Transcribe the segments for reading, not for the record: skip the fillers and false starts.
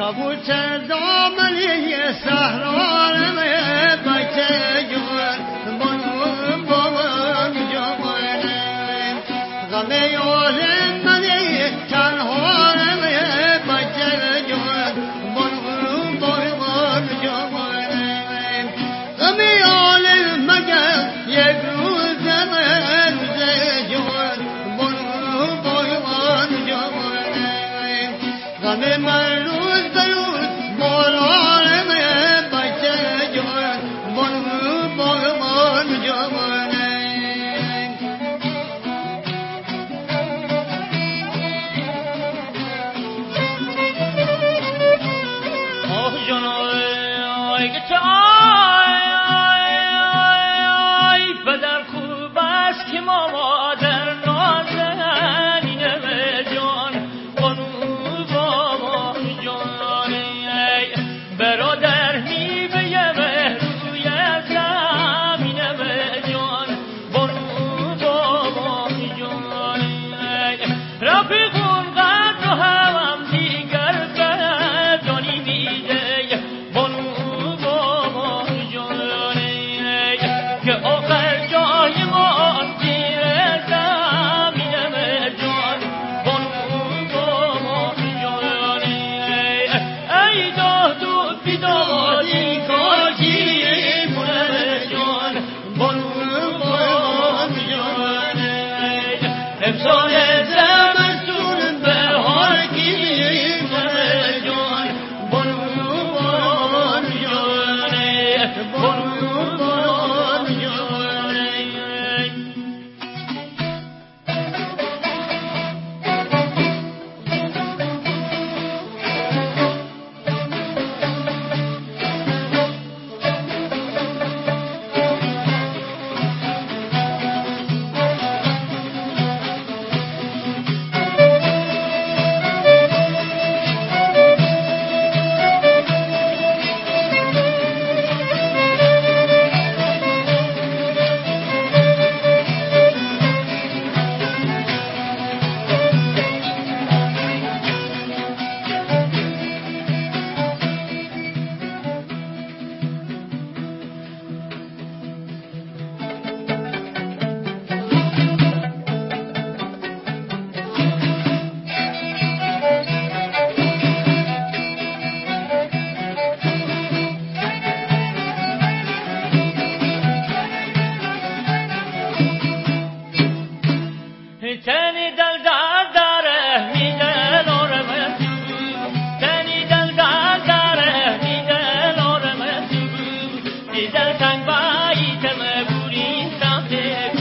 کبوتر دامنی صحرا من بچه جوان بانو بابا جوان غم یارم منی تنها من بچه جوان بانو بابا جوان غم یارم مگر یک روز جوان بانو بابا جوان غم من روز به روز باران من بچه جوان بانو بابا جوان پدر خوب است که مادر نازنینه به جان بانو بابا جان برادر میوه روی زمینه به جان بانو بابا جان رفیقون قدر و هم دیگر بدانی میده بانو بابا جان که آخر جای ما زیر زمینه به جان بانو بابا جان ای داد و بیدادی کاجی مونه جان بانو بابا جان امسال زمستون بهار گیری مونه جان بانو بابا جان بانو بابا جان تنی دل داره میدل آرم تنی دل داره میدل آرم دیدل تنگ بایتم بوری سمته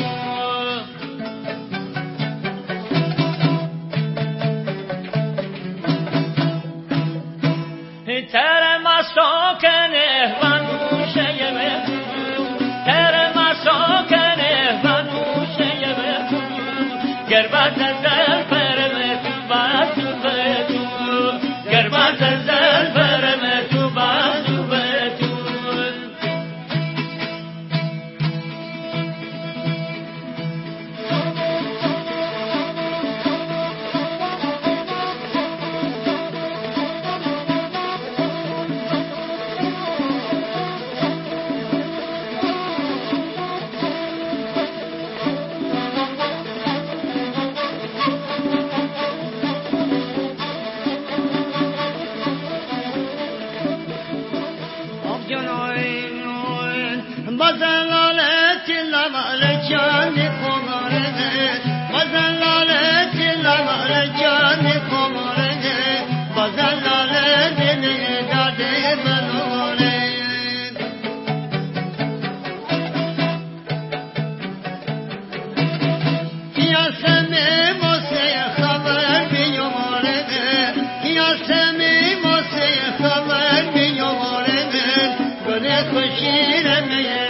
تر مساکنه و نوشه تر مساکنه و نوشه گربت زل فرم تو بازو بتو گربت زل فرم تو بازو بتو مزلالت لمال جان خمارده مزلالت لمال جان خمارده مزلالت داده بلوره یا سمی موسی خبر بیامارده یا سمی موسی خبر بیامارده گل خوشی رمیه